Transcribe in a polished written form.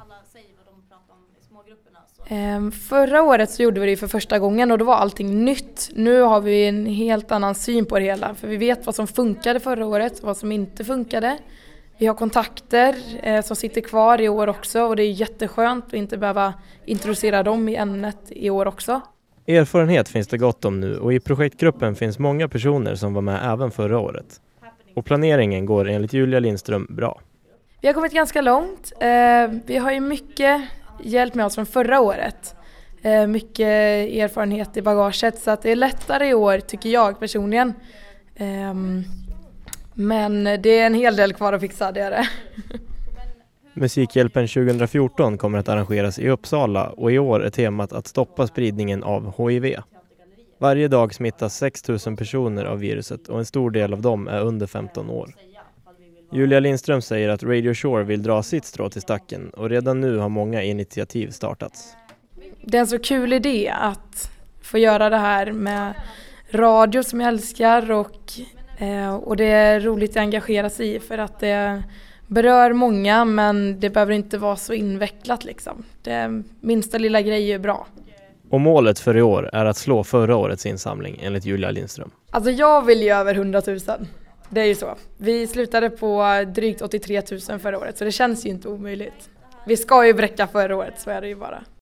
Förra året så gjorde vi det för första gången och då var allting nytt. Nu har vi en helt annan syn på det hela. För vi vet vad som funkade förra året och vad som inte funkade. Vi har kontakter som sitter kvar i år också och det är jätteskönt att inte behöva introducera dem i ämnet i år också. Erfarenhet finns det gott om nu och i projektgruppen finns många personer som var med även förra året. Och planeringen går enligt Julia Lindström bra. Vi har kommit ganska långt. Vi har ju mycket hjälp med oss från förra året. Mycket erfarenhet i bagaget så att det är lättare i år tycker jag personligen. Men det är en hel del kvar att fixa, det är det. Musikhjälpen 2014 kommer att arrangeras i Uppsala och i år är temat att stoppa spridningen av HIV. Varje dag smittas 6 000 personer av viruset och en stor del av dem är under 15 år. Julia Lindström säger att Radio Shore vill dra sitt strå till stacken och redan nu har många initiativ startats. Det är en så kul idé att få göra det här med radio som jag älskar och det är roligt att engagera sig i för att det berör många men det behöver inte vara så invecklat liksom. Det minsta lilla grej är bra. Och målet för i år är att slå förra årets insamling enligt Julia Lindström. Alltså jag vill ju över 100 000. Det är ju så. Vi slutade på drygt 83 000 förra året så det känns ju inte omöjligt. Vi ska ju bräcka förra året, så är det ju bara.